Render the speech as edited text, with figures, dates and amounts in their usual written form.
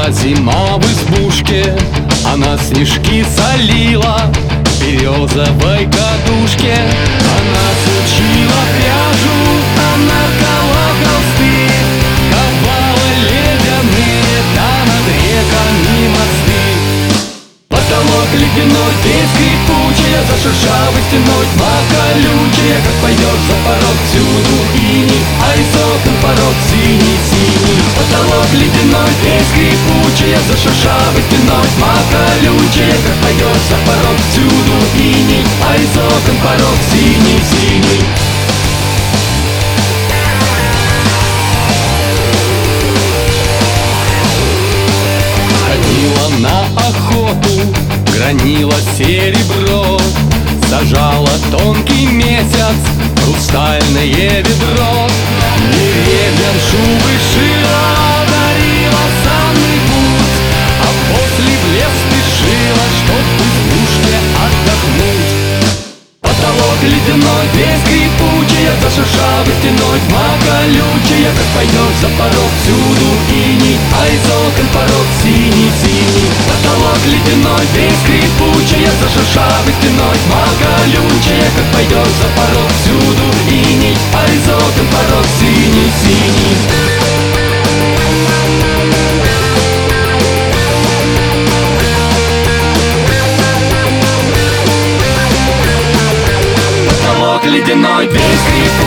Была зима в избушке, она снежки солила в березовой кадушке. Она сучила пряжу, она ткала холсты, ковала ледяные, да над реками мосты. Потолок ледяной, весь скрипучий, за шершавой стеной тьма колючая. Как пойдешь за порог, всюду иней, а из окон порог синий-синий. Потолок ледяной, весь скрипучий, за шершавой стеной тьма колючая. Как пойдешь за порог, всюду иней, а из окон порог синий-синий. Ходила на охоту, гранила серебро, сажала тонкий месяц в хрустальное ведро. Деревьям шубы шила, дарила санный путь, а после в лес спешила, чтоб в избушке отдохнуть. Потолок ледяной, весь скрипучий, за шершавой стеной тьма колючая. Как пойдешь за порог, всюду иней, а из окон порог синий-синий. Потолок ледяной, весь скрипучий, за шершавой стеной тьма колючая. Как пойдешь за порог, всюду иней, а из окон порог синий-синий. Ледяной, весь скрипучий,